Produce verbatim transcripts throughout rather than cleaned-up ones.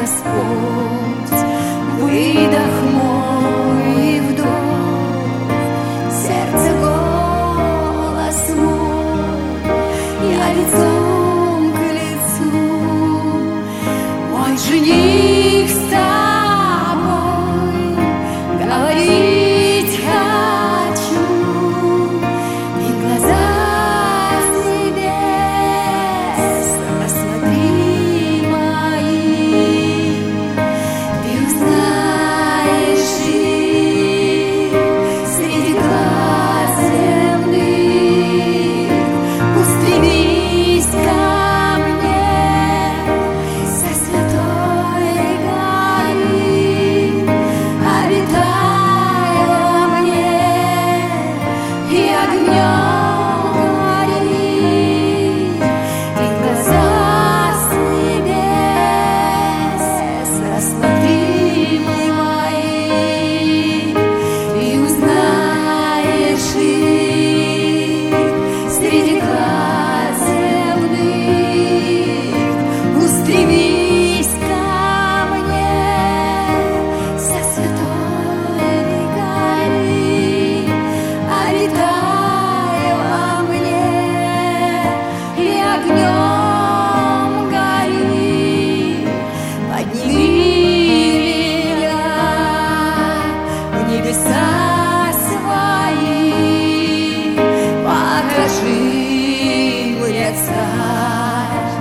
Господь, выдох мой и вдох, сердце голос мой, я лицом к лицу, мой жених с тобой, говорить хочу, и глаза с небес посмотри мои, ты узнаешь их среди глаз земных, устремись ко мне со святой горы, обитай во мне и огнем гори, и глаза с небес рассмотри мои, и узнаешь их среди глаз земных, устремись ко мне со святой горы, обитай во мне и огнем гори, подними меня в небеса свои, покажи мне, Царь,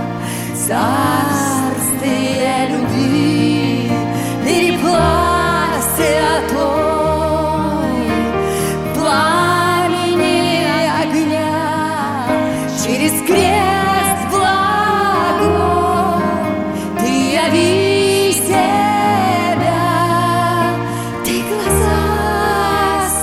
царствие любви, переплав святой, пламени огня, через крест благой, ты яви себя, ты глаза с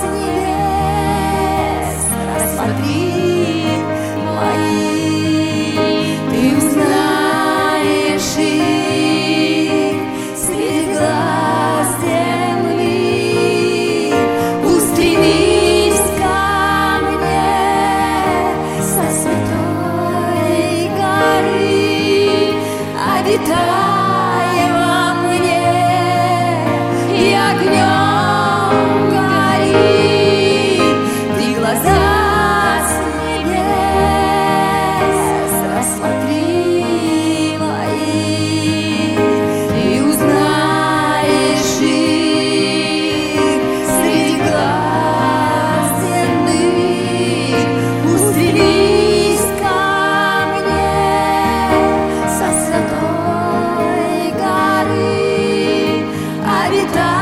небес рассмотри мои, ты узнаешь их среди глаз земли, устремись ко мне со святой горы, обитай во мне и огнем гори, ты глаза с небес рассмотри мои, и узнаешь их среди глаз земных, устремись ко мне со святой горы, обитай